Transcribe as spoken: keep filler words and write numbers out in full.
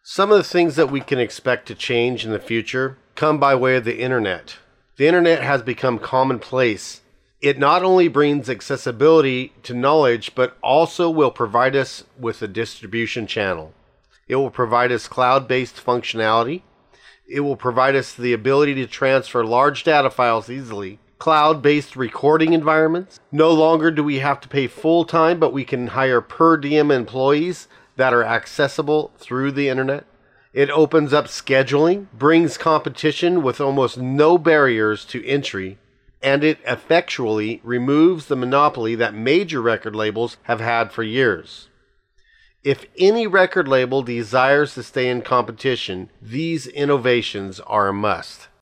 Some of the things that we can expect to change in the future come by way of the internet. The internet has become commonplace. It not only brings accessibility to knowledge, but also will provide us with a distribution channel. It will provide us cloud-based functionality. It will provide us the ability to transfer large data files easily. Cloud-based recording environments. No longer do we have to pay full-time, but we can hire per diem employees that are accessible through the internet. It opens up scheduling, brings competition with almost no barriers to entry, and it effectually removes the monopoly that major record labels have had for years. If any record label desires to stay in competition, these innovations are a must.